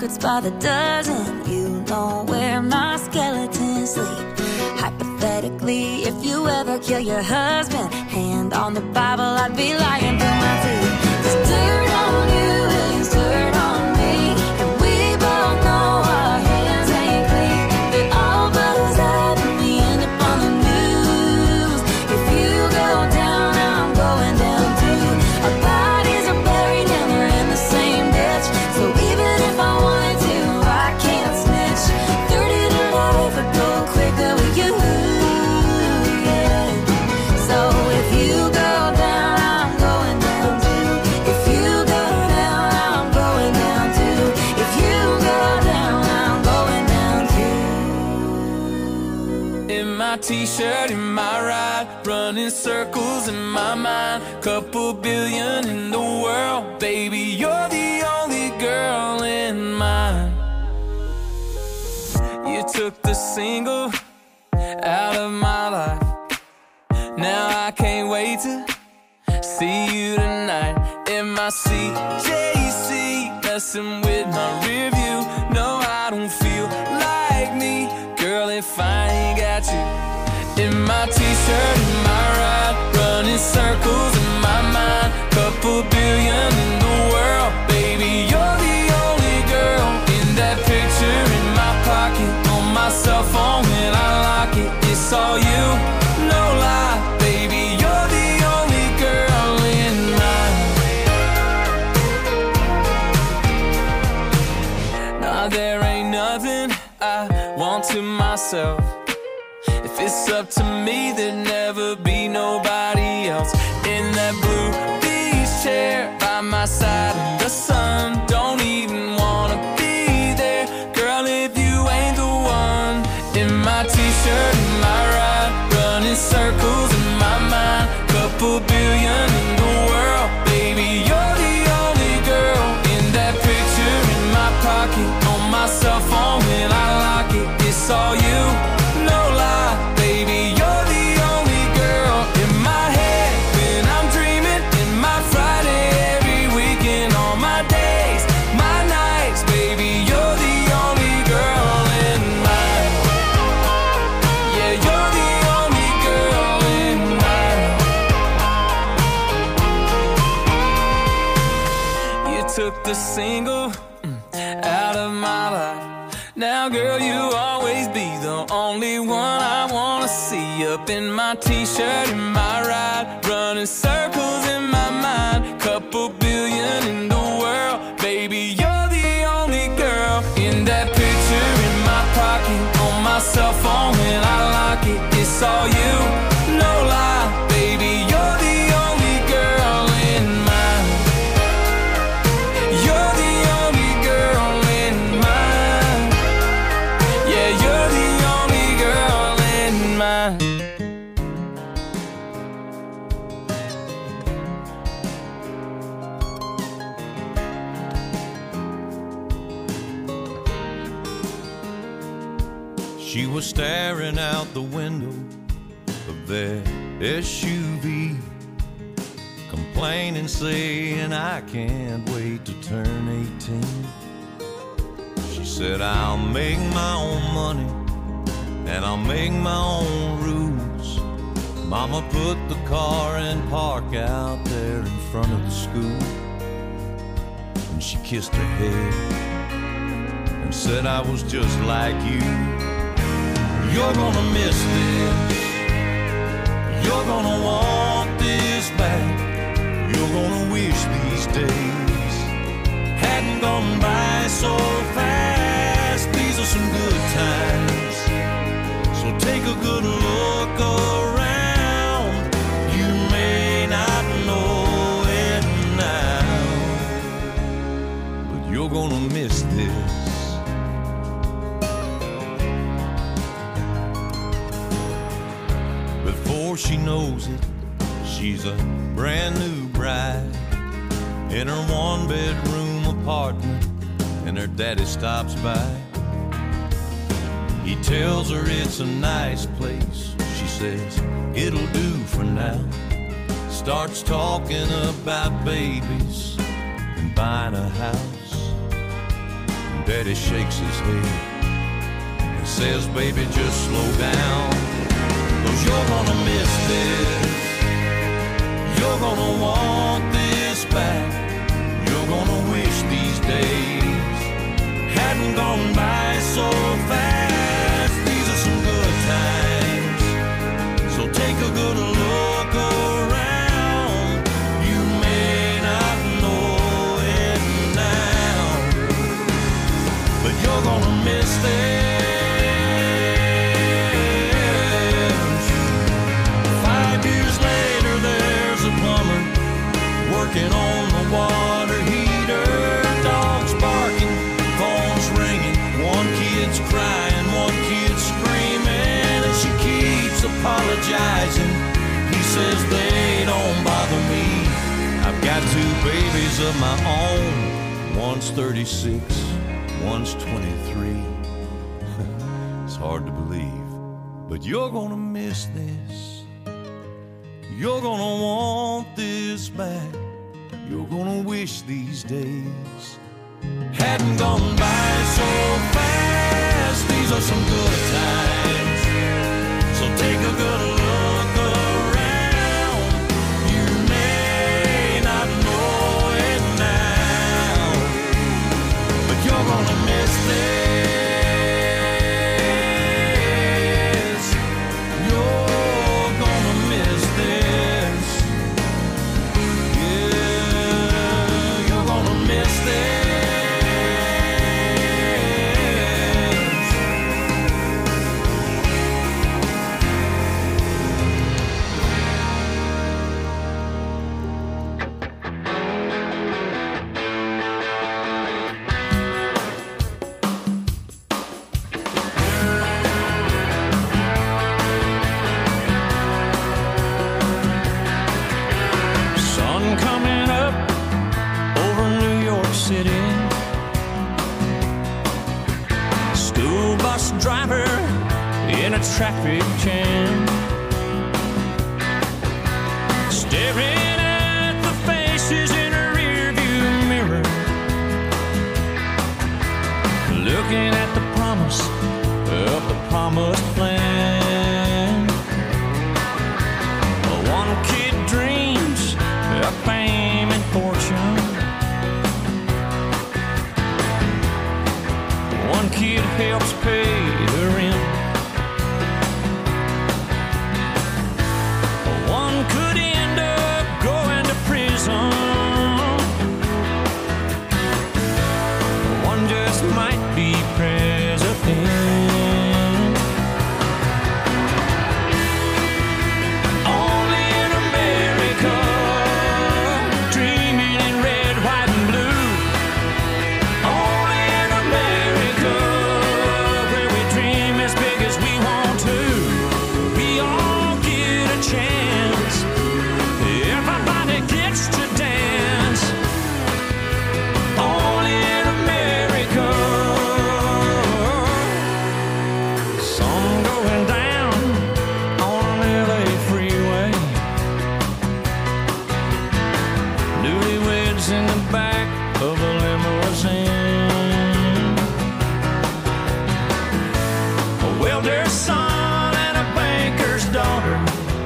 secrets by the dozen. You know where my skeletons sleep. Hypothetically, if you ever kill your husband, hand on the Bible, I'd be lying through my teeth. 'Cause dirt on you is dirt on me, and we both know our hands ain't clean. They all buzz up and we end up on the news. If you go down, I'm going down too. Our bodies are buried and we're in the same ditch. So even if I wanted to, I can't snitch. 30 to life would go quicker with you. Yeah. So if you go down, I'm going down too. If you go down, I'm going down too. If you go down, I'm going down too. In my t-shirt, in my ride, running circles in my mind. Couple billion in the world, baby, you're the only girl in mine. You took the single out of my life. Now I can't wait to see you tonight. In my CJC, messing with my rear view. No, I don't feel like me, girl, if I ain't got you. In my t-shirt, in my ride, running circles in my mind. Couple billion in the world, baby, you're the only girl. In that picture in my pocket, on my cell phone when I lock it, it's all you, no lie, baby, you're the only girl in mine. Nah, there ain't nothing I want to myself. If it's up to me, there'd never be nobody else. In that blue beach chair by my side in the sun, don't even wanna be there, girl, if you ain't the one. In my t-shirt, in my ride, running circles in my mind. Couple billion in the world, baby, you're the only girl. In that picture in my pocket, on my cell phone when I lock it, it's all you, no lie, baby, you're the only girl. In my head when I'm dreaming, in my Friday every weekend, all my days, my nights, baby, you're the only girl in mine. Yeah, you're the only girl in mine. You took the single out of my life. Now, girl, you'll always be the only one I wanna see. Up in my t-shirt, in my ride, running circles in my mind. Couple billion in the world, baby, you're the only girl. In that picture in my pocket, on my cell phone when I lock it, it's all you, no lie, baby, you're the only girl in mine. You're the only girl in mine. Yeah, you're the only girl in mine. She was staring out the window of their SUV, complaining, saying, I can't wait to turn 18. She said, I'll make my own money and I'll make my own rules. Mama put the car and park out there in front of the school, and she kissed her head and said, I was just like you. You're gonna miss this, you're gonna want this back, you're gonna wish these days hadn't gone by so fast. These are some good times, so take a good look around. You may not know it now, but you're gonna miss this. Before she knows it, she's a brand new bride in her one-bedroom apartment, and her daddy stops by. He tells her it's a nice place. She says, it'll do for now. Starts talking about babies and buying a house. Daddy shakes his head and says, baby, just slow down, 'cause you're gonna miss this. You're gonna want this back. You're gonna wish these days hadn't gone by so fast. These are some good times, so take a good look around. You may not know it now, but you're gonna miss this. 5 years later, there's a plumber working on the water heater. Dogs barking, phones ringing, one kid's crying, one kid's screaming, and she keeps apologizing. He says they don't bother me. I've got 2 babies of my own. One's 36, one's 23. It's hard to believe, but you're gonna miss this. You're gonna want this back. You're gonna wish these days hadn't gone by so fast. These are some good times, so take a good look around. You may not know it now, but you're gonna miss this. You're gonna miss this. Yeah, you're gonna miss this. Sun coming up over New York City. School bus driver in a traffic jam, staring at the faces in a rearview mirror, looking at the promise of the promised land. One kid dreams of fame and fortune. One kid helps pay the rent. One could end up going to prison. One just might be president. Only in America, dreaming in red, white, and blue. Only in America, where we dream as big as we want to. We all get a chance. Everybody gets to dance. Only in America. Sun going down on an LA freeway. Newlyweds in the back of a limousine. A welder's son and a banker's daughter.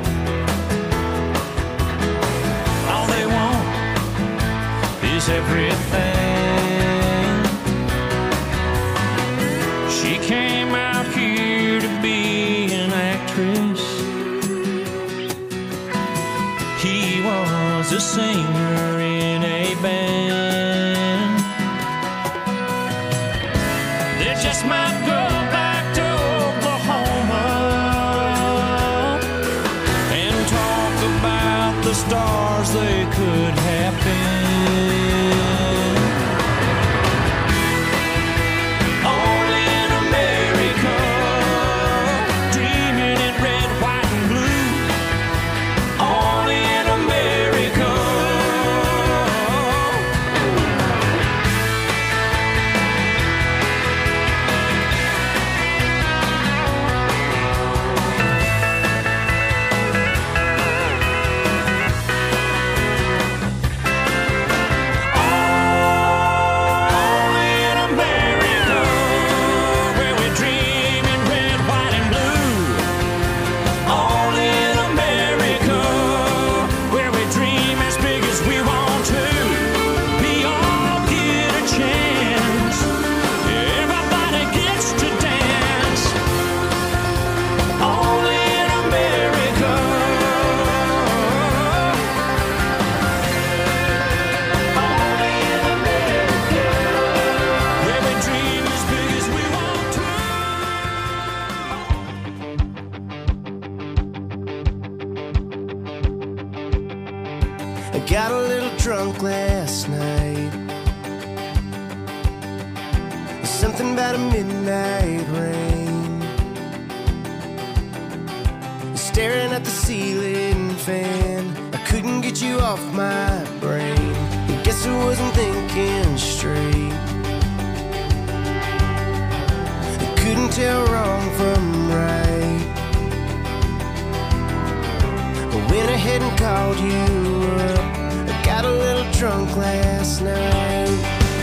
All they want is everything. She came out here to be an actress. He was a singer in a band. They just might go back to Oklahoma and talk about the stars they could have been. Only in America, dreaming in red, white, and blue. Only in America. night. There's something about a midnight rain, staring at the ceiling fan. I couldn't get you off my brain. I guess I wasn't thinking straight. I couldn't tell wrong from right. I went ahead and called you up. I got a little drunk last night.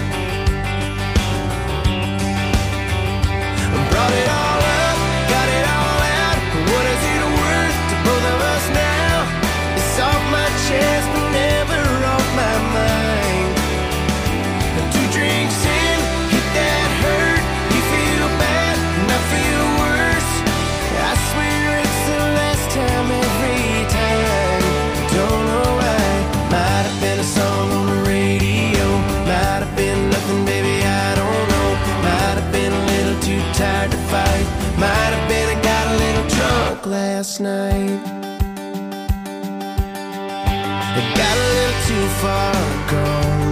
I brought it all up, got it all out. What is it worth to both of us now? It's off my chest but never off my mind. 2 drinks in, hit that hurt. You feel bad and I feel worse. I swear it's the last time every time. Don't know why. Might have been a song on the radio. Might have been nothing, baby, I don't know. Might have been a little too tired to fight. Might have been I got a little drunk last night. I got a little too far gone.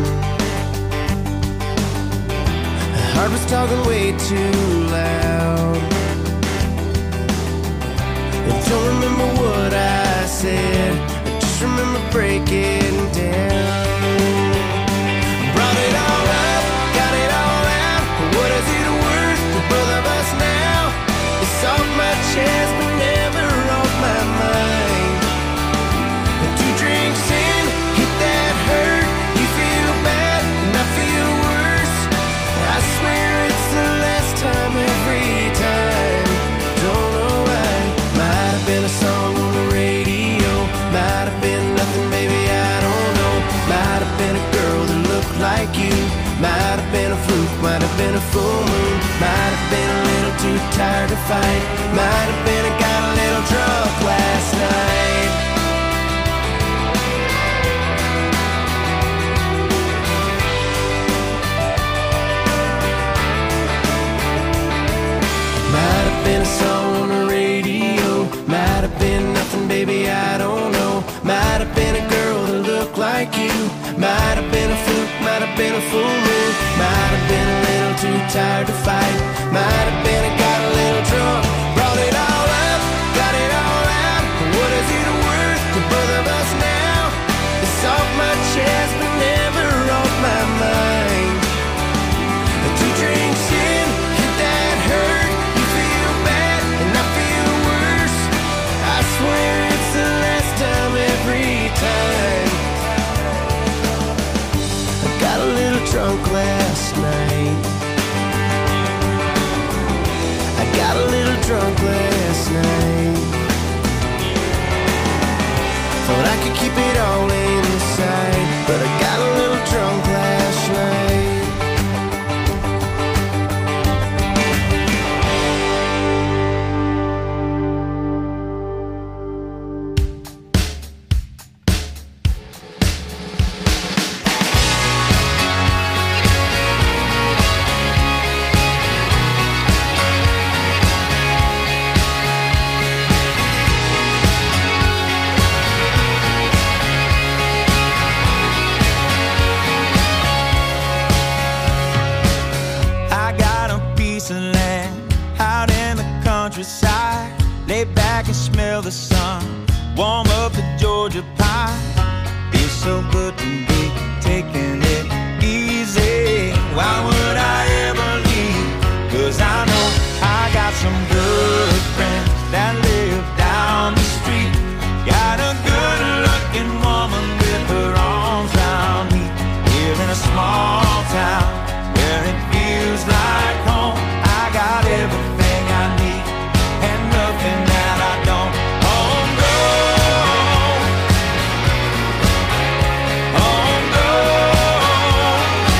My heart was talking way too loud. I don't remember what I said, I just remember breaking down. Brought it all up, got it all out. What is it worth to both of us now? It's off my chest but never off my mind. 2 drinks in, hit that hurt. You feel bad and I feel worse. I swear it's the last time every time. Don't know why. Might have been a song on the radio. Might have been nothing, baby, I don't know. Might have been a girl that looked like you. Might have been a fluke, might have been a full moon. Might have been a little too tired to fight. Might have been I got a little drunk last night. Might have been a song on the radio. Might have been nothing, baby, I don't know. Might have been a girl that looked like you. Might have been a fluke, might have been a full moon. Might have been a little too tired to fight. Might have been I got a little drunk. Brought it all up, got it all out. What is it worth to both of us now? It's off my chest but never off my mind. 2 drinks in, hit that hurt. You feel bad and I feel worse. I swear it's the last time every time. I got a little drunk last night. I got a little drunk last night. Thought I could keep it all inside, but I got a little drunk last night. Lay back and smell the sun, warm up the Georgia pie. Feels so good to be taking it easy. Why would I ever leave? 'Cause I know I got some good friends that live down the street. Got a good looking woman with her arms round me. Here in a small town where it feels like home. I got everything I need and nothing that I don't. Home grown, home grown.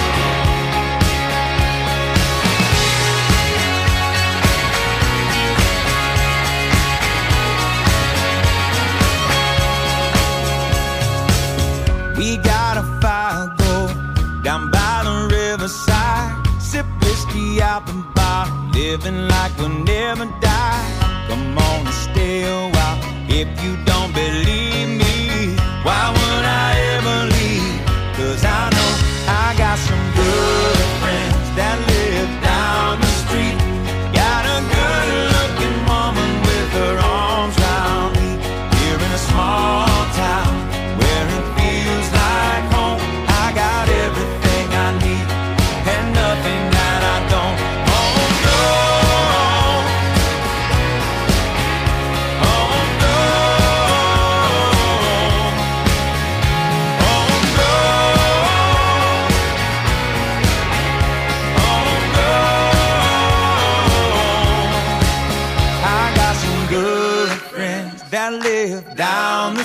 We got a fire go down by the riverside. Sip whiskey out the bar, living like we'll never die. Come on and stay a while. If you don't believe me, why would I ever leave? 'Cause I know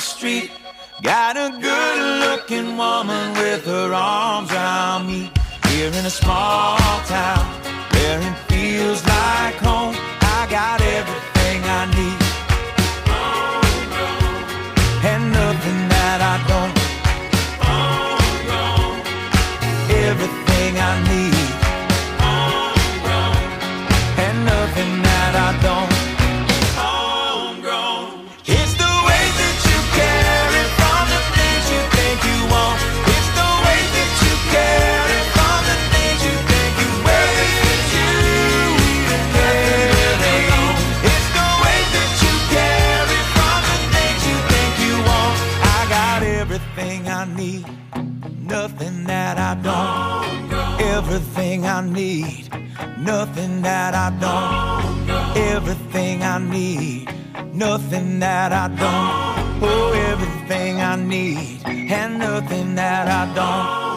street. Got a good-looking woman with her arms around me. Here in a small town where it feels like home, I got everything I need, and nothing that I don't. Everything I need, and nothing that I don't. Homegrown. It's the way that you carry from the things you think you want. It's the way that you carry from the things you think you wear. That you carry. It's the way that you carry from the things you think you want. I got everything I need, nothing that I don't. Everything I need, nothing that I don't. Everything I need, nothing that I don't. Oh, everything I need, and nothing that I don't.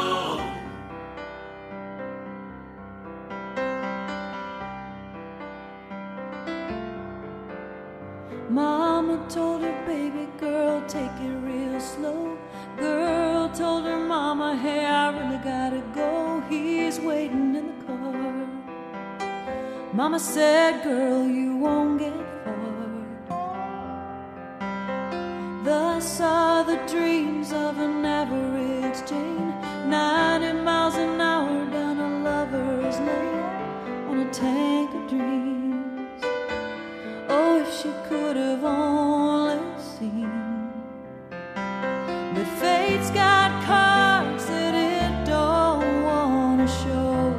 Mama told her baby girl, take it real slow. Girl told her mama, hey, I really gotta go. He's waiting in the car. Mama said, girl, you won't get far. Thus are the dreams of an average Jane, 90 miles an hour down a lover's lane on a tank of dreams. Oh, if she could have only seen that fate's got cards that it don't wanna show,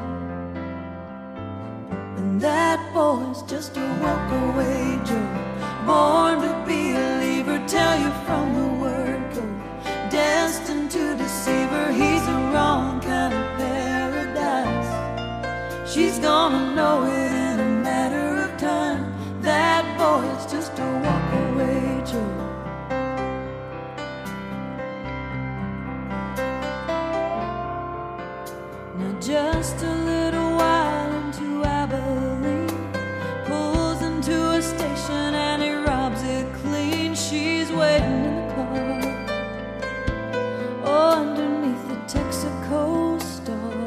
and that boy's just a walk-away Joe, born to be a leaver, tell you from the word go, destined to deceive her. He's the wrong kind of paradise. She's gonna know it in a matter of time. That boy's just a walk-away Joe. Now just a little while into Abilene, pulls into a station and he robs it clean. She's waiting in the car, oh, underneath the Texaco star.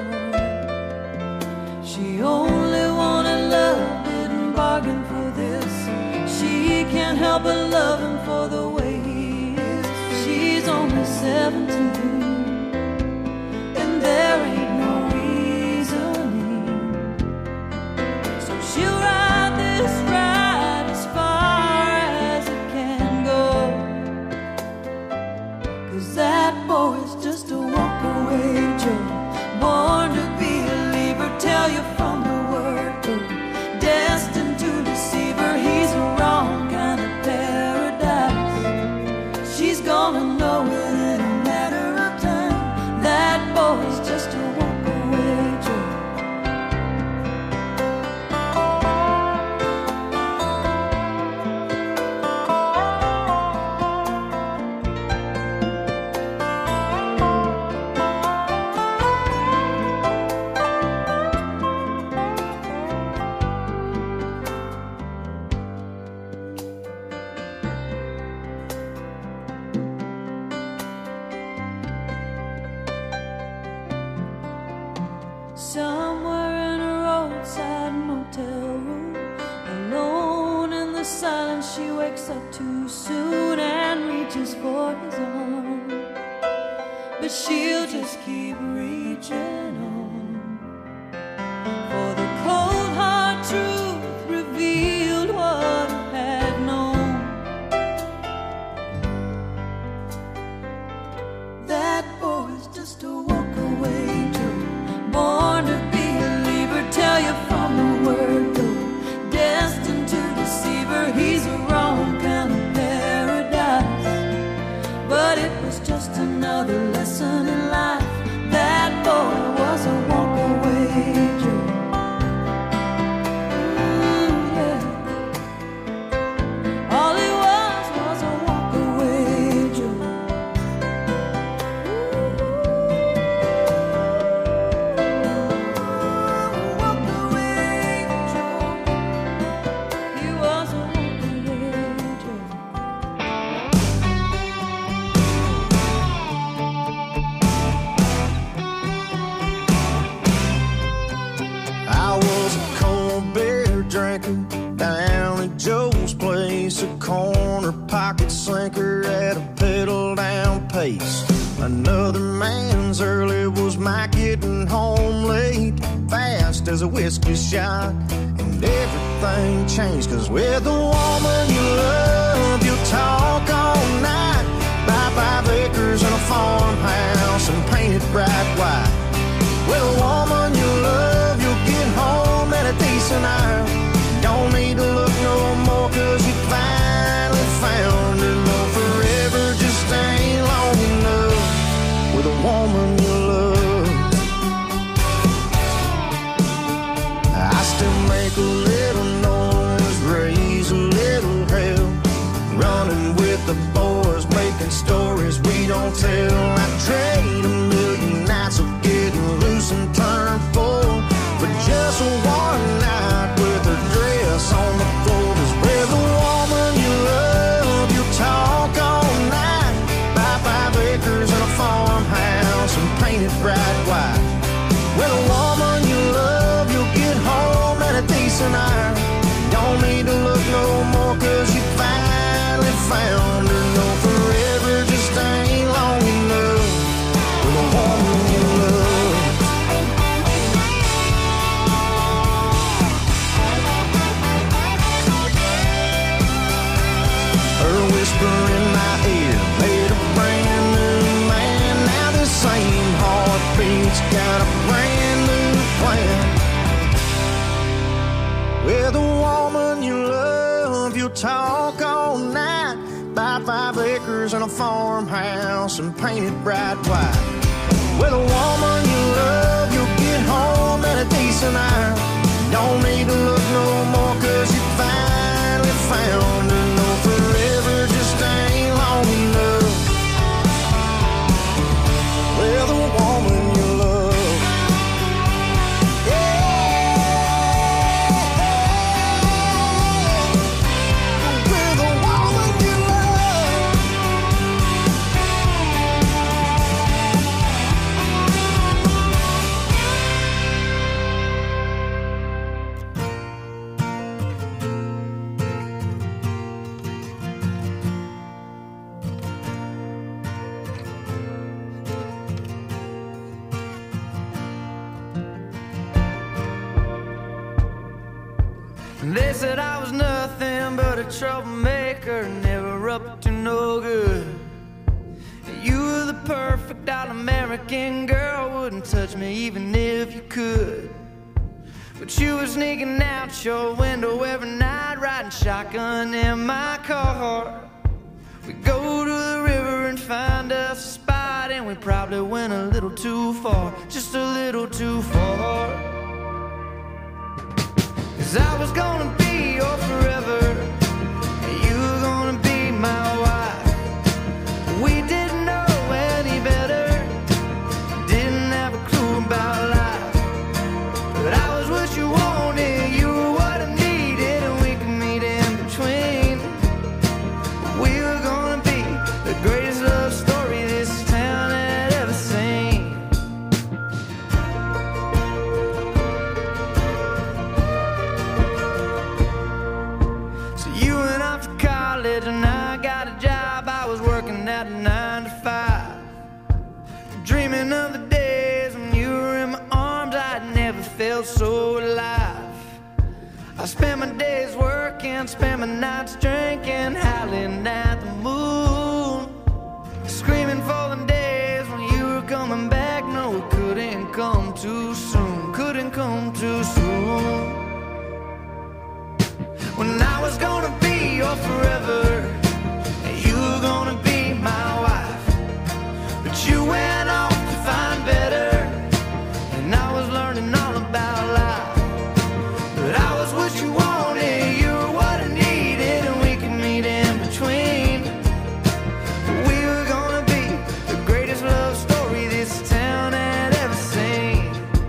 She only wanted love, didn't bargain for this. She can't help but love him for the way he is. She's only 17, and there ain't no reasoning. So she'll ride this ride as far as it can go, 'cause that boy's just a walk-away Joe, born to be a leaver, tell you from the word go, destined to deceive her. He's the wrong kind of paradise. She's gonna know it in a matter of time. That boy's just a walk-away Joe. Somewhere in a roadside motel room, alone in the silence, she wakes up too soon and reaches for his arm, but she'll just keep reaching on, for the cold hard truth revealed what I had known. That boy's just a walk-away Joe, born to be a leaver, tell you from the word go, destined to deceive her. He's the wrong kind of paradise, but it was just another lesson in life. That boy was a walk-away Joe. Yeah. All he was a walk-away Joe. He was a walk-away Joe. my getting home late, fast as a whiskey shot. And everything changed, cause with the woman you love, you'll talk all night. Buy 5 acres and a farmhouse and paint it bright white. With a woman you love, you'll get home at a decent hour. Don't need to look no more, cause you finally found her. No, forever just ain't long enough with a woman you love. I still make a little noise, raise a little hell, running with the boys, making stories we don't tell. I trade a million nights of getting loose and turn full for just one night with her dress on the floor. 'Cause with a woman you love, you'll talk all night. Buy 5 acres and a farmhouse and paint it bright white. With a woman you love, you'll get home at a decent hour. Don't need to look no more, 'cause you finally found her. No, forever just ain't long enough with a woman you love. Her whisper in my ear made a brand new man. Now the same heartbeat's got a brand new plan. With a woman you love, you'll talk all night. Buy 5 acres and a farmhouse and paint it bright white. With a woman you love, you'll get home at a decent hour. Don't need to look no more, 'cause you finally found her. No, forever just ain't long enough with a woman you love. They said I was nothing but a troublemaker, never up to no good. You were the perfect all-American girl, wouldn't touch me even if you could. But you were sneaking out your window every night, riding shotgun in my car. We go to the river and find us a spot, and we probably went a little too far, just a little too far. 'Cause I was gonna be your forever, and you were gonna be my wife. We didn't know any better, didn't have a clue about life. But I was what you wanted, you were what I needed, and we could meet in between. We were gonna be the greatest love story this town had ever seen. And I got a job, I was working at a 9 to 5, dreaming of the days when you were in my arms. I'd never felt so alive. I spent my days working, spent my nights drinking, howling at the moon, screaming for the days when you were coming back. No, it couldn't come too soon, couldn't come too soon. When I was gonna be your forever, and you were gonna be my wife. But you went off to find better, and I was learning all about life. But I was what you wanted, you were what I needed, and we could meet in between. We were gonna be the greatest love story this town had ever seen.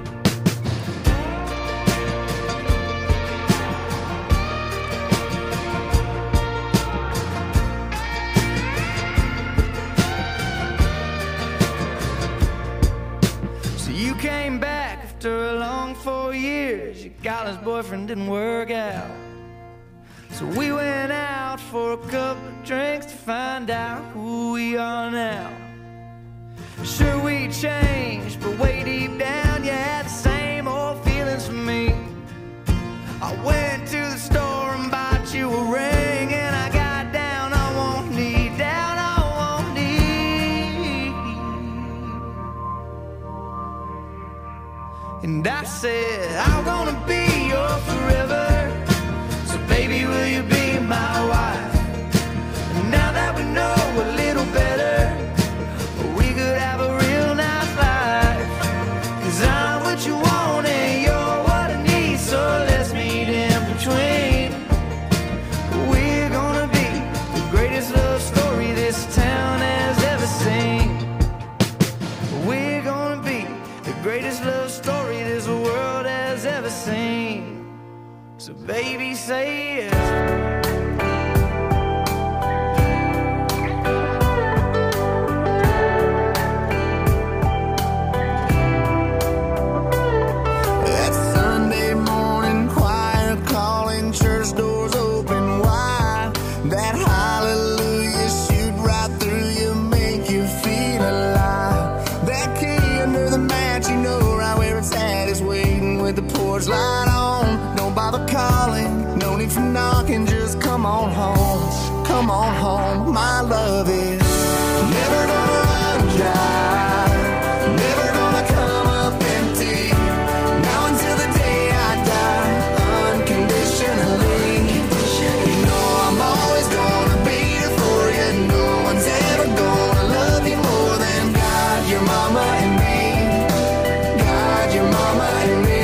Came back after a long 4 years. Your college boyfriend didn't work out, so we went out for a couple of drinks to find out who we are now. Sure we changed, but way deep down you had the same old feelings for me. I went to the store and bought you a ring, and I got down on one knee, down on one knee. And I said, I'm gonna be your forever. So baby, will you be my wife? And now that we know a little better, we could have a real nice life. 'Cause I'm what you want and you're what I need, so let's meet in between. We're gonna be the greatest love story this town has ever seen. We're gonna be the greatest love story this world has ever seen. So baby, say yes. Light on, don't bother calling, no need for knocking, just come on home, come on home. My love is never gonna run dry, never gonna come up empty, now until the day I die, unconditionally. You know I'm always gonna be here for you, no one's ever gonna love you more than God, your mama and me, God, your mama and me.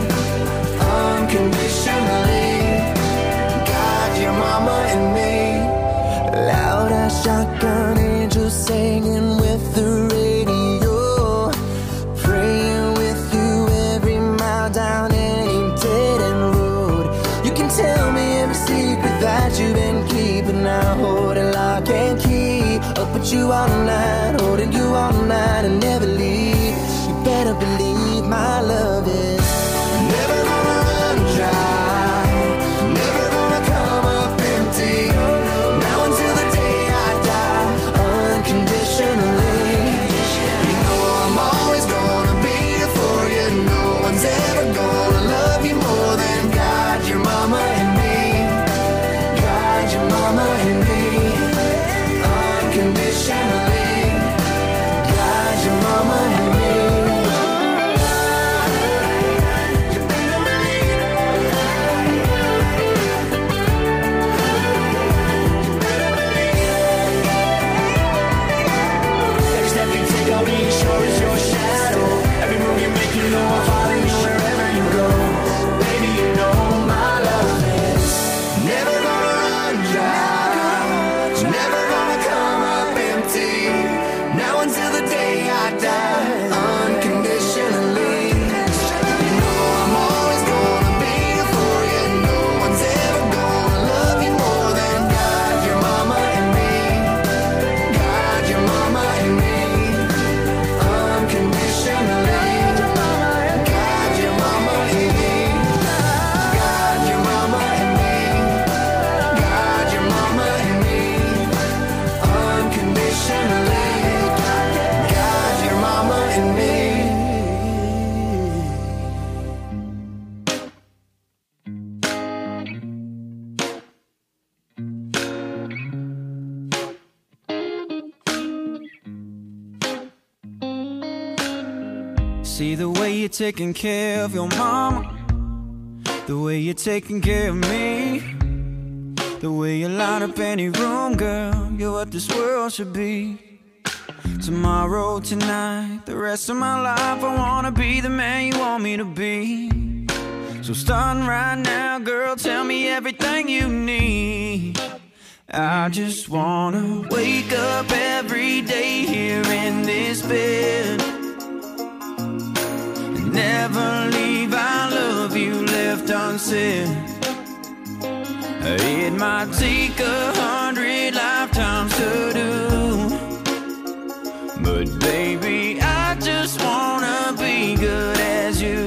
Unconditionally, God, your mama and me. Loud as shotgun angels singing with the radio, praying with you every mile down any dead end road. You can tell me every secret that you've been keeping, I hold it lock and key. Up with you all night, holding you all night and never leave. You better believe my love is never gonna run dry, never gonna come up empty, now until the day I die, unconditionally. You know I'm always gonna be here for you, no one's ever gonna love you more than God, your mama and me, God, your mama and me, unconditionally, God, your mama and me. Sure is your shadow. Every move you make, you know I'll follow you wherever you go. Baby, you know my love is never gonna run dry, never gonna come up empty, now until the day I die, unconditionally. You know I'm always gonna be here for you, no one's ever gonna love you more than God, your mama and me, God, your mama and me. Unconditionally, God, your mama and me, God, your mama and me, God, your mama and me, unconditionally, God, your mama and me. See the way you're taking care of your mama, the way you're taking care of me, the way you light up any room, girl, you're what this world should be. Tomorrow, tonight, the rest of my life, I wanna be the man you want me to be. So starting right now, girl, tell me everything you need. I just wanna wake up every day here in this bed, never leave, I love you left unsaid. It might take 100 lifetimes to do, but baby, I just wanna be good as you.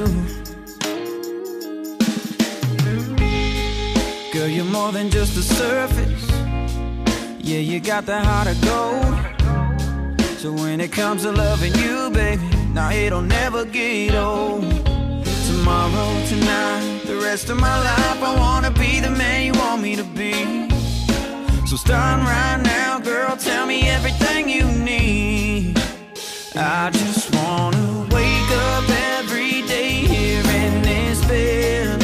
Girl, you're more than just the surface. Yeah, you got the heart of gold. So when it comes to loving you, baby, nah, it'll never get old. Tomorrow, tonight, the rest of my life, I wanna be the man you want me to be. So starting right now, girl, tell me everything you need. I just wanna wake up every day here in this bed.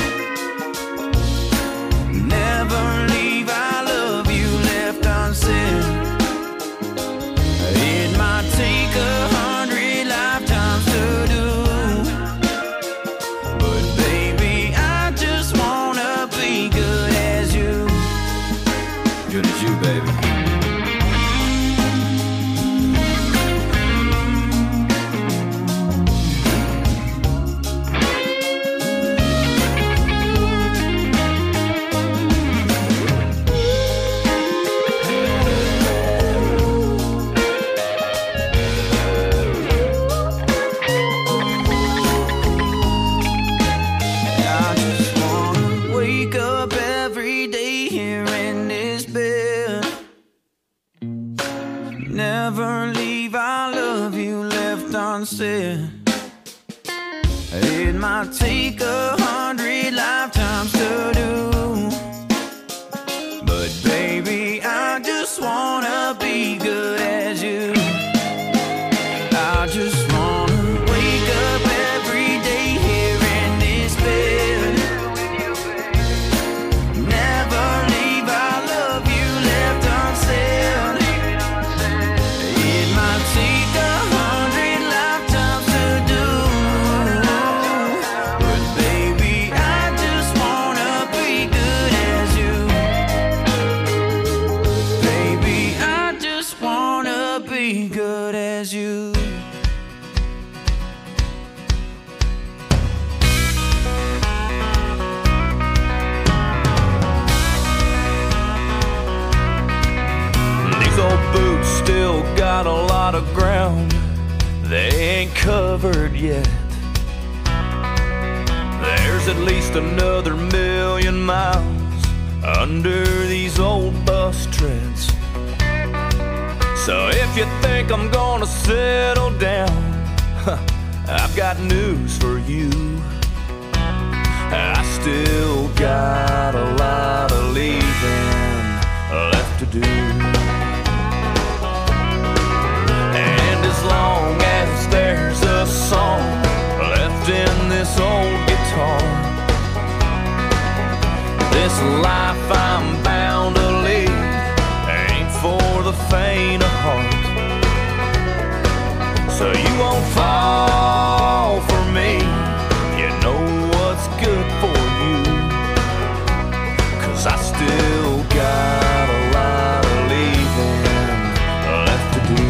Never leave, I love you left unsaid. It might take 100 lifetimes to do, but baby, I just wanna be good as you. Good as you, baby. Never leave, I love you left unsaid. It might take 100 lifetimes to do, but baby, I just wanna be good as you. I just wanna wake up every day here in this bed. Never leave, I love you left unsaid. Take 100 lifetimes to do, but baby, I just wanna be good as you. Baby, I just wanna be good as you. These old boots still got a lot of ground they ain't covered yet. There's at least another 1,000,000 miles under these old bus treads. So if you think I'm gonna settle down, I've got news for you. I still got a lot of leaving left to do. As long as there's a song left in this old guitar, this life I'm bound to lead ain't for the faint of heart. So you won't fall for me, you know what's good for you, 'cause I still got a lot of leaving left to do.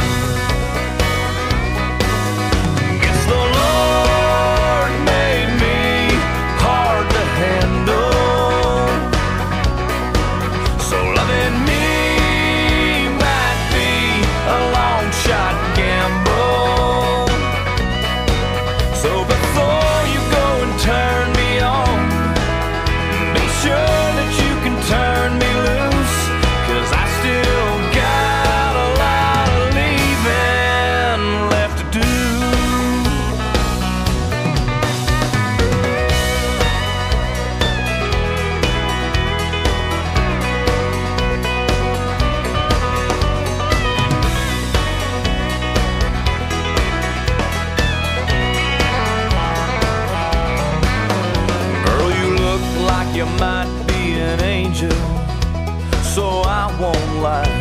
You might be an angel, so I won't lie.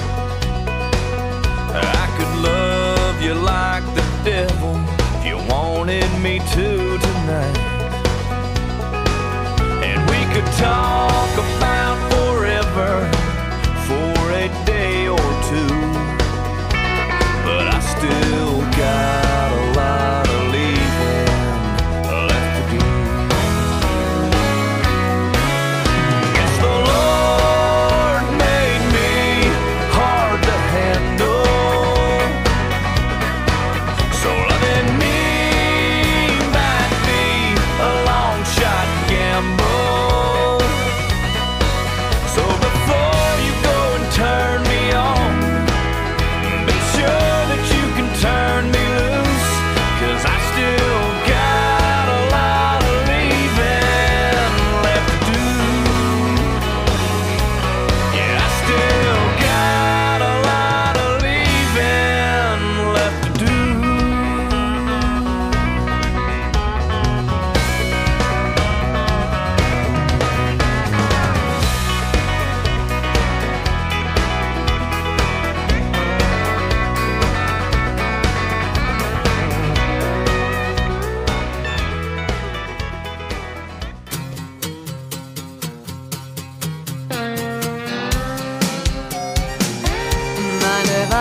I could love you like the devil if you wanted me to tonight. And we could talk about forever for a day or two, but I still got a lot of leaving left to do. Before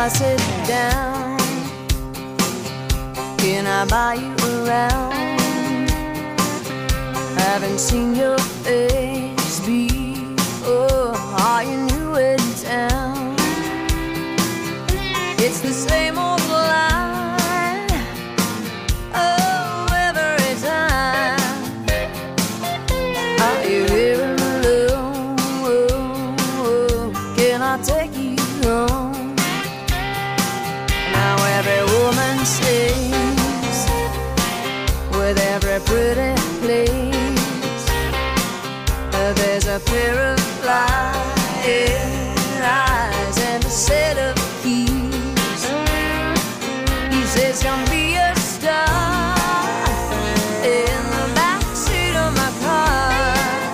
I sit down, can I buy you around? Haven't seen your face before. Are you new in town? It's the same old line, oh, every time. Are you here alone? Can I take you home? Now every woman sings with every pretty place. There's a pair of flying eyes and a set of keys. He says, come be a star in the backseat of my car.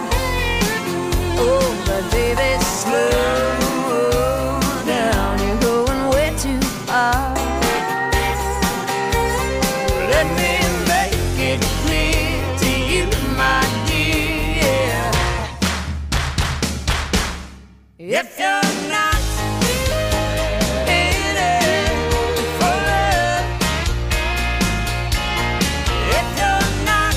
Oh, but baby, slow down, you're going way too far. Let me make it clear to you, my dear, if you're not in it for love, if you're not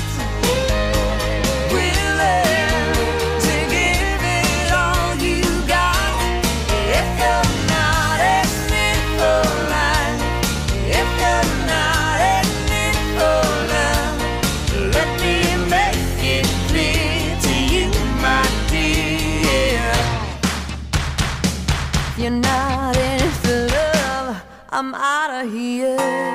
willing to give it all you got, if you're not in it for life, if you're not in it for love, let me make it clear to you, my dear. If you're not in it for love, I'm out of here.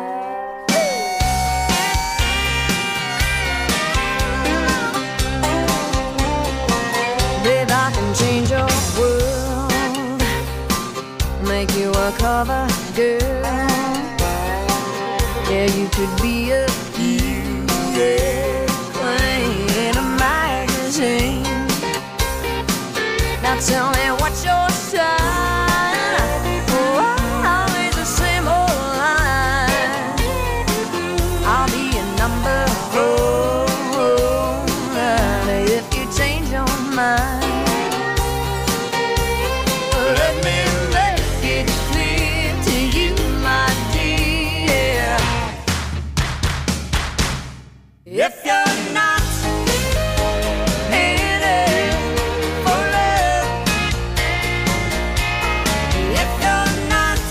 Babe, I can change your world, make you a cover girl. Yeah, you could be a heroine in a magazine. Now tell me what's your sign? Oh, always the same old line. I'll be a number 4 if you change your mind. Let me make it clear to you, my dear, if you're not in it for love, if you're not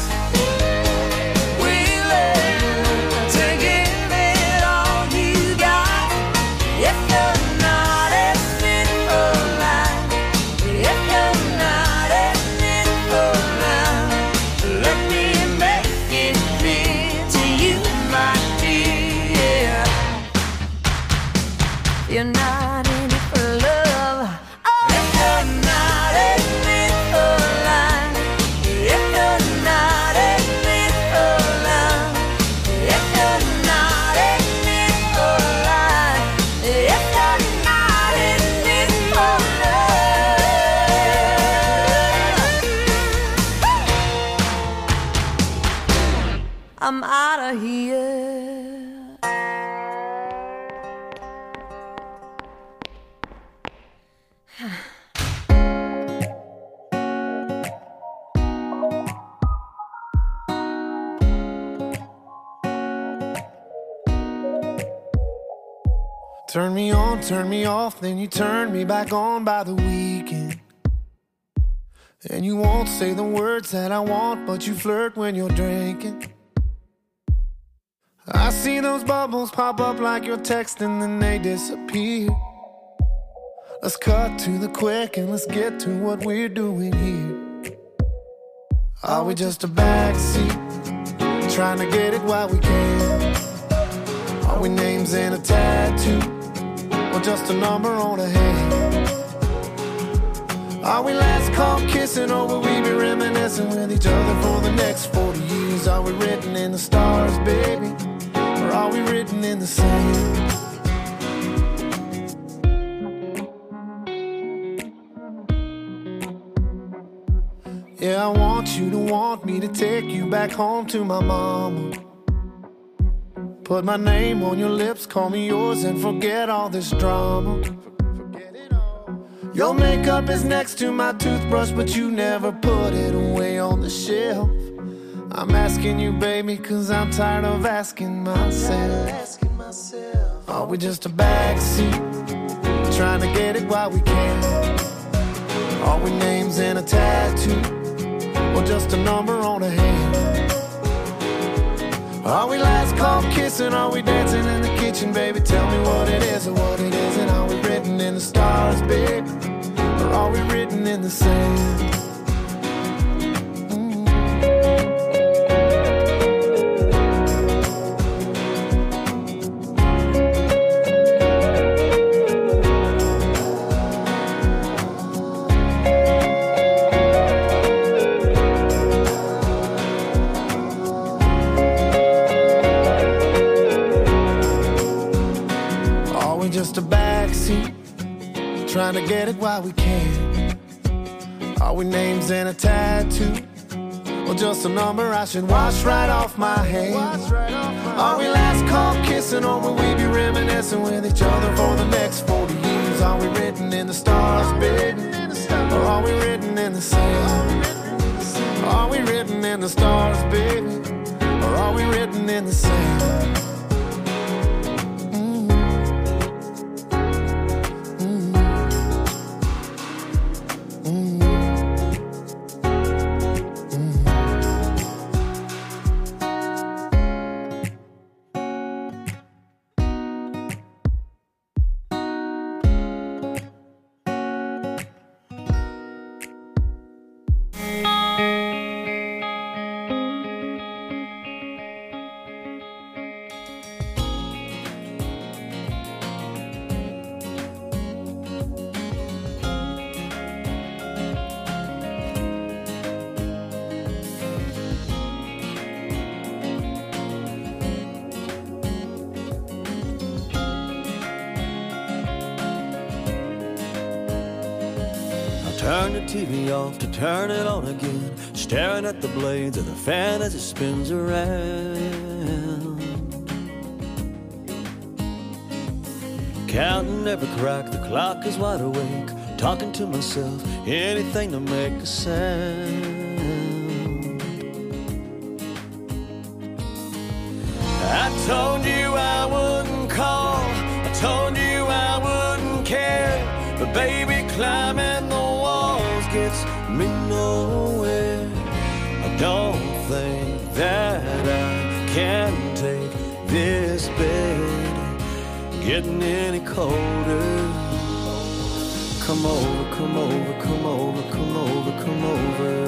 willing to give it all you got, if you're not in it for life, if you're not in it for love, let me make it clear to you, my dear, you're not in it for love. Oh, if you're not in it for life, if you're not in it for love, if you're not in it for life, if you're not in it for love, I'm out of here. Turn me on, turn me off, then you turn me back on by the weekend. And you won't say the words that I want, but you flirt when you're drinking. I see those bubbles pop up like you're texting, then they disappear. Let's cut to the quick and let's get to what we're doing here. Are we just a backseat, trying to get it while we can? Are we names in a tattoo, or just a number on a hand? Are we last call kissing, or will we be reminiscing with each other for the next 40 years? Are we written in the stars, baby, or are we written in the sand? Yeah, I want you to want me to take you back home to my mama. Put my name on your lips, call me yours, and forget all this drama. Your makeup is next to my toothbrush, but you never put it away on the shelf. I'm asking you, baby, cause I'm tired of asking myself. Are we just a backseat, trying to get it while we can? Are we names and a tattoo, or just a number on a hand? Are we last call kissing, are we dancing in the kitchen, baby? Tell me what it is or what it isn't. Are we written in the stars, babe, or are we written in the sand? Just a backseat, trying to get it while we can. Are we names and a tattoo, or just a number I should wash right off my hands? Are we last call kissing, or will we be reminiscing with each other for the next 40 years? Are we written in the stars, baby, or are we written in the sand? Are we written in the stars, baby, or are we written in the sand? Turn the TV off to turn it on again, staring at the blades of the fan as it spins around. Counting every crack, the clock is wide awake, talking to myself, anything to make a sound. I told you I wouldn't call, I told you I wouldn't care, but baby, climbing the walls gets me nowhere. I don't think that I can take this bed getting any colder. Come over, come over, come over, come over, come over.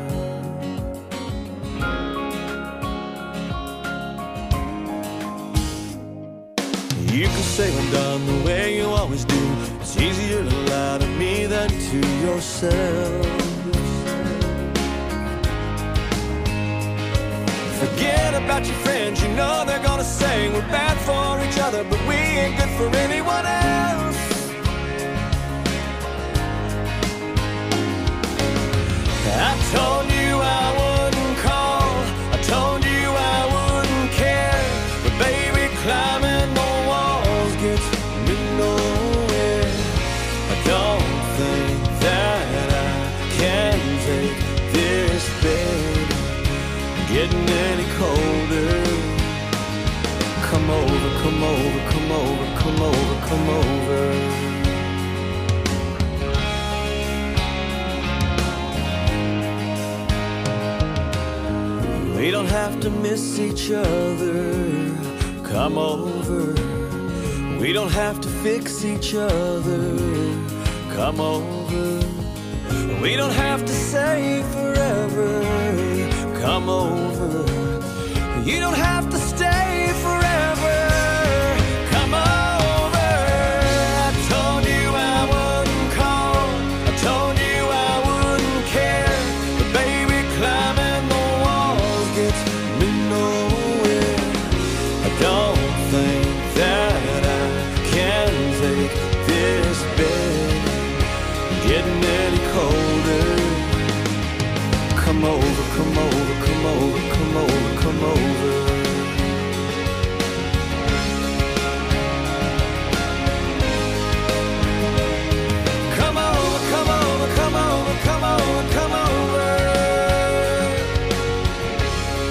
You can say I'm done the way you always do. It's easier to lie to me than to yourself. Forget about your friends, you know they're gonna say we're bad for each other, but we ain't good for anyone else. I told you I wouldn't call, I told you I wouldn't care, but baby, climbing the walls gets me nowhere. I don't think that I can take this bed getting any colder. Come over, come over, come over, come over, come over. We don't have to miss each other. Come over. We don't have to fix each other. Come over. We don't have to say forever. Come over. You don't have to stay forever. Come over. I told you I wouldn't call, I told you I wouldn't care, but baby, climbing the walls gets me nowhere. I don't think that I can take this bed getting any colder. Come over, come over, come over, come over, come over. Come over, come over, come over, come over, come over.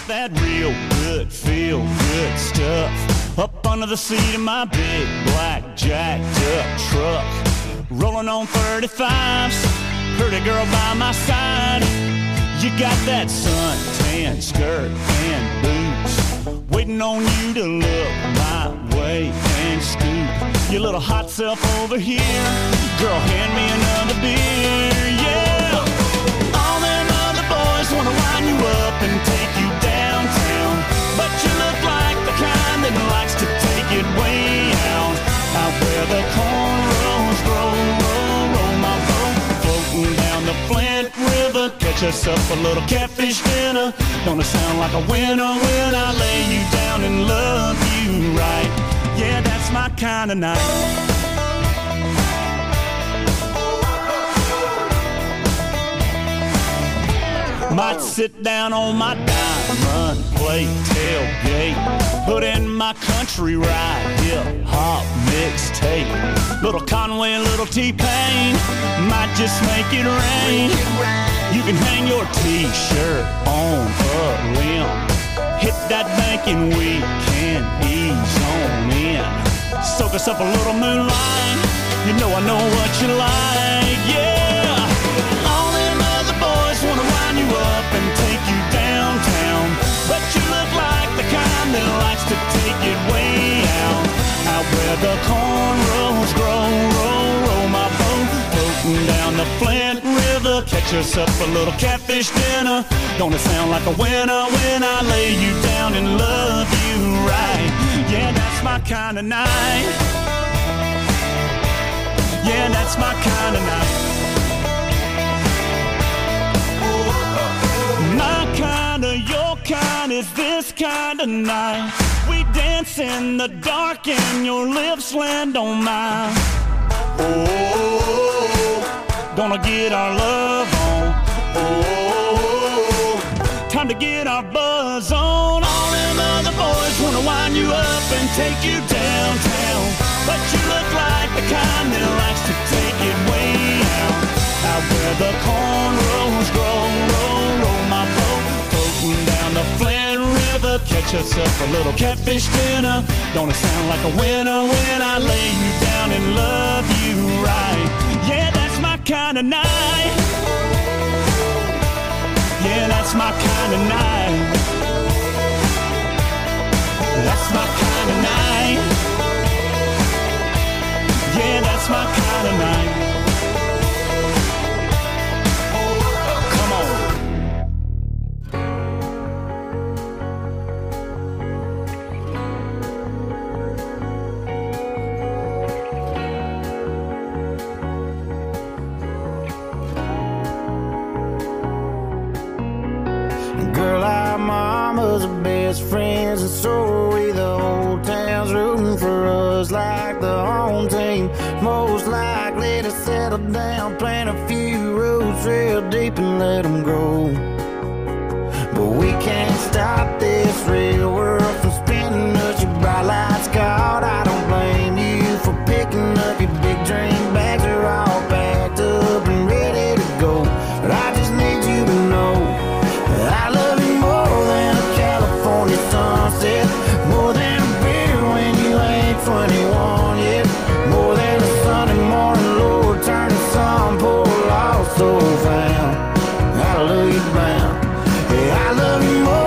that real good, feel good stuff up under the seat of my big black jacked up truck. Rolling on 35s, pretty girl by my side. You got that suntan skirt and boots, waiting on you to look my way and scoot your little hot self over here. Girl, hand me another beer, yeah. All them other boys wanna wind you up and take you downtown, but you look like the kind that likes to take it way out where the cornrows grow. Roll my boat, floating down the Flint River. Catch us up a little catfish dinner. Gonna sound like a winner when I lay you down and love you right. Yeah, that's my kind of night. Might sit down on my diamond plate tailgate, put in my country ride, hip-hop mixtape. Little Conway, little T-Pain, might just make it rain. You can hang your T-shirt on a limb. Hit that bank and we can ease on in. Soak us up a little moonlight, you know I know what you like, yeah. All them other boys wanna wind you up and take you downtown, but you look like the kind that likes to take it way out where the cornrows grow. Roll my boat, floating down the Flint River. Catch us up a little catfish dinner. Gonna sound like a winner when I lay you down and love you right. Yeah, that's my kind of night. Yeah, that's my kind of night. My kind of, your kind is this kind of night. We dance in the dark and your lips land on mine. Oh, gonna get our love on. Oh, time to get our buzz on. All them other boys wanna wind you up and take you downtown, but you look like the kind that likes to take it way out where the cornrows grow. Roll my boat, floating down the Flint River. Catch us up a little catfish dinner. Gonna sound like a winner when I lay you down and love you right. Yeah, that's my kind of night. Yeah, that's my kind of night. That's my kind of night. Yeah, that's my kind of night. Come on. Girl, our mamas are best friends, and so are we. The whole town's rooting for us like the home team. Most likely to settle down, plant a few roots real deep and let them grow. But we can't stop this real world from spinning us. Your bright lights caught, I don't blame you for picking up your big dream bags. Are all packed up and ready to go. But I just need you to know I love you more than a California sunset, more than a beer when you ain't 21 yet, more than a Sunday morning, Lord, turn the sun, poor lost soul found. Hallelujah bound. Yeah, I love you more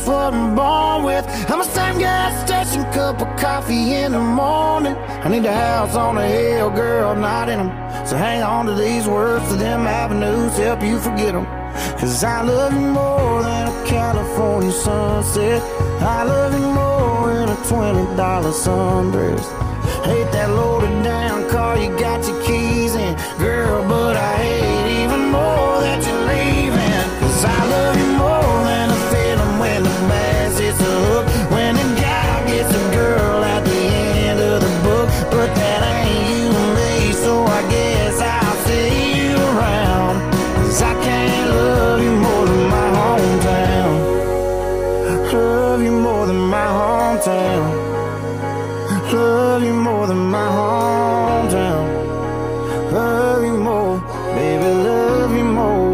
what I'm born with. I'm a same gas station, cup of coffee in the morning. I need a house on a hill, girl, not in them. So hang on to these words, to them avenues, help you forget them. Cause I love you more than a California sunset. I love you more than a $20 sundress. Hate that loaded down car you got your keys in, girl, but I hate even more that you're leaving. Cause I love you more than a feeling when the bass hits the hook, when the guy gets a girl at the end of the book. But that ain't you and me, so I guess I'll see you around. Cause I can't love you more than my hometown. Love you more than my hometown. Love you more than my hometown. Love you more, baby, love you more.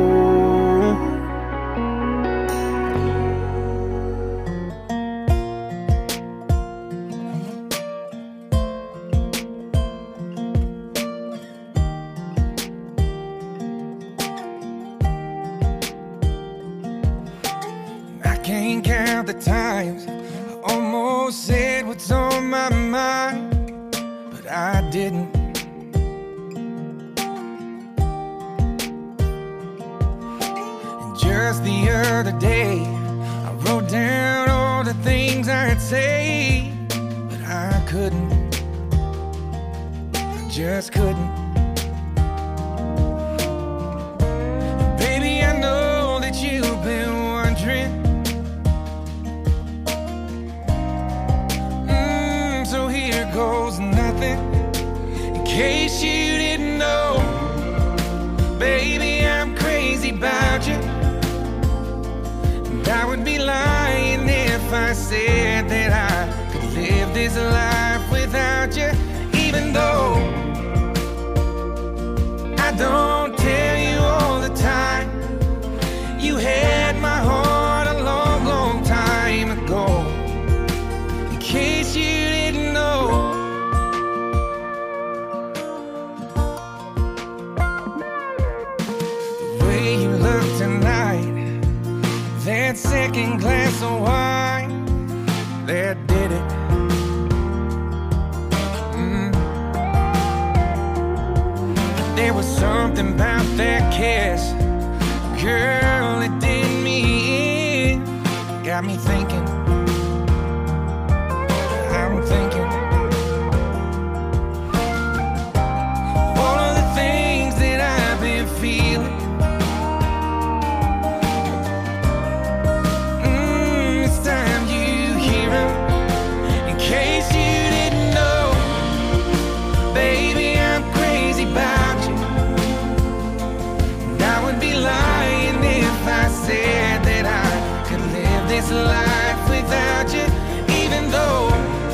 I can't count the times I almost said what's on my mind, but I didn't. And just the other day, I wrote down all the things I'd say, but I couldn't. I just couldn't. And baby, I know that you've been wondering. So here goes nothing. In case you didn't know, baby, I'm crazy about you. And I would be lying if I said that I could live this life without you. Even though I don't tell you all the time, you had my heart a long, long time ago. In case you didn't know. The way you look tonight, that second glass of wine, that did it. There was something about that kiss, girl, it did me in. Got me thinking, I'm thinking all of the things that I've been feeling. It's time you hear them. In case you didn't know, baby, I'm crazy about you. And I would be lying if I said that I could live this life without you. Even though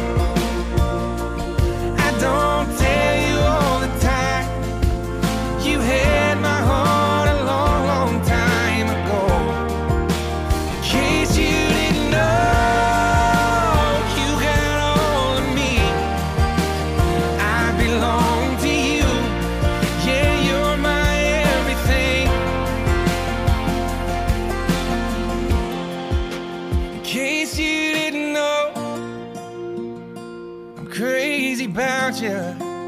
I don't tell you all the time, you had my heart a long, long time ago. In case you didn't know, you got all of me. I belong to you. Yeah, you're my everything. In case you didn't know, I'm crazy about you.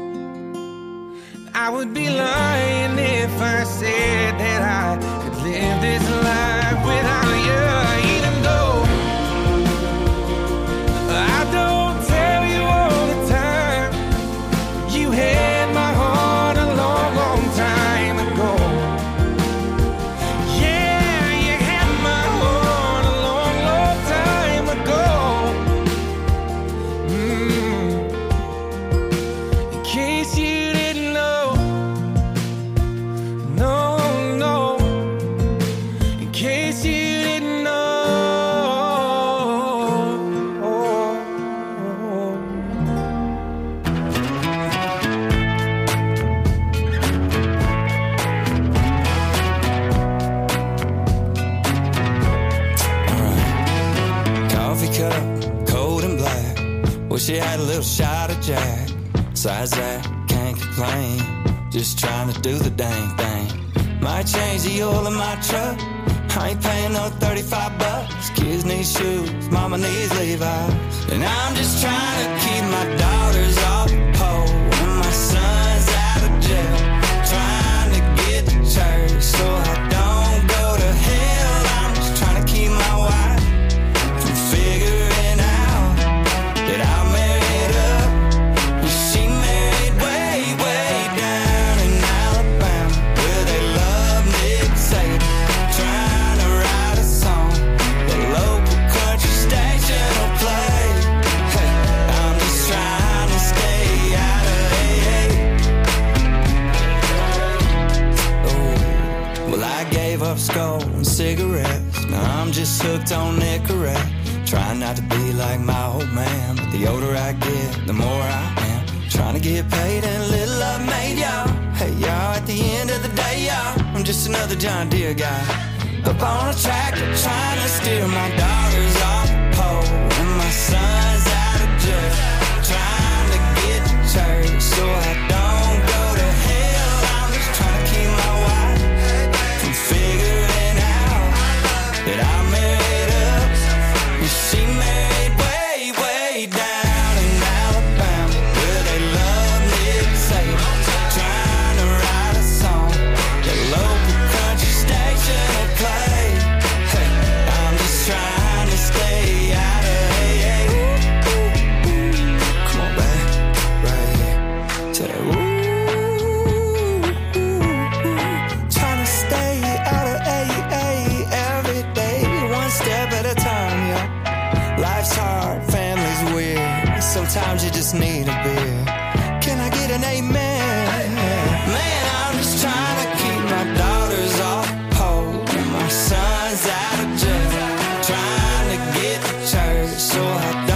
I would be lying if I said that I could live this life without you. Even though I don't tell you all the time, you had my heart a long, long time ago. Yeah, you had my heart a long, long time ago. In case you didn't know, no, no. In case you didn't know. Coffee cup, cold and black. Wish you had a little shot of Jack. Besides that, can't complain. Just trying to do the dang thing. Might change the oil in my truck. I ain't paying no $35. Kids need shoes, mama needs Levi's. And I'm just trying to keep my daughters off the pole and my son's out of jail. Trying to get to church so I don't go to hell. I'm just trying to keep my wife from figuring out that I'm married up and she married way, way down in Alabama, where they love Nick Saban. Trying to write a song the local country station will play. Hey, I'm just trying to stay out of AA. Oh, well, I gave up skull and cigarettes. Now I'm just hooked on Nicorette. Trying not to be like my old man, but the older I get, the more I am. Trying to get paid and little love made, y'all. Hey, y'all, at the end of the day, y'all, I'm just another John Deere guy up on a tractor trying to steer my daughters off the pole and my son's out of jail. Trying to get to church so I don't go to hell. I'm just trying to keep my wife from figuring out that I'm married up and she married way, way down in Alabama, where they love Nick Saban. Trying to write a song the local country station will play. Hey, I'm just trying to stay out of AA. Come on, babe, right here. Say that, ooh. Trying to stay out of AA every day, one step at a time, yeah. Life's hard, family's weird. Sometimes you just need a beer. Can I get an amen? Man, I'm just trying to keep my daughters off the pole and my son's out of jail. Trying to get to church so I